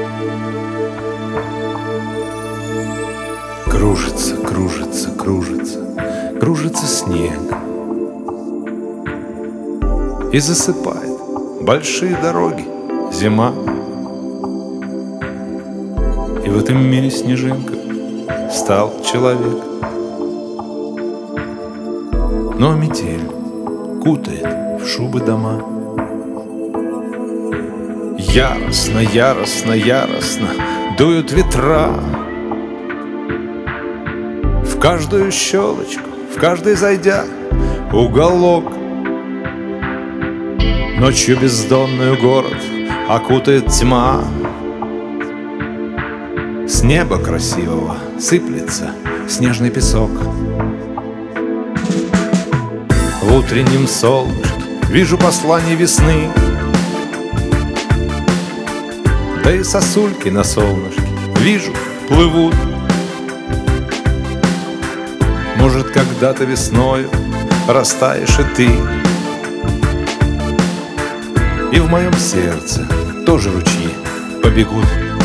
Кружится, кружится, кружится, кружится снег и засыпает большие дороги зима. И в этом мире снежинка стал человек. Но метель кутает в шубы дома. Яростно, яростно, яростно дуют ветра. В каждую щелочку, в каждый зайдя уголок. Ночью бездонную город окутает тьма. С неба красивого сыплется снежный песок. В утреннем солнышке вижу послание весны. Да и сосульки на солнышке вижу, плывут. Может, когда-то весною растаешь и ты, и в моем сердце тоже ручьи побегут.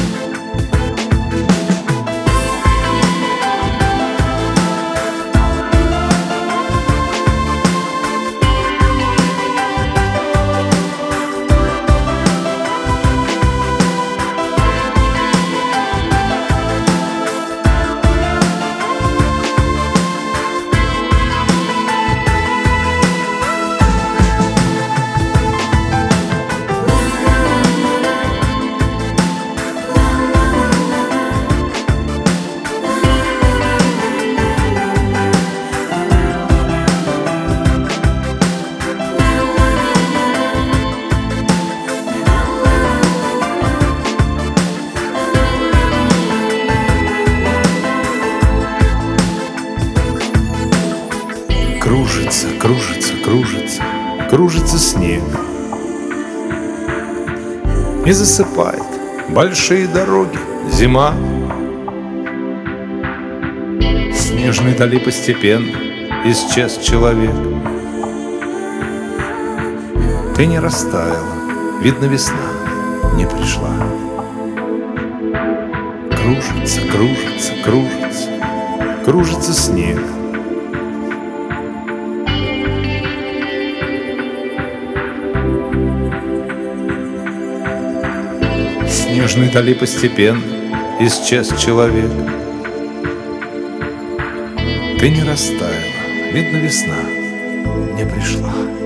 Кружится, кружится, кружится, кружится снег и засыпает большие дороги зима. В снежной дали постепенно исчез человек. Ты не растаяла, видно, весна не пришла. Кружится, кружится, кружится, кружится снег. В снежной дали постепенно исчез человек. Ты не растаяла, видно, весна не пришла.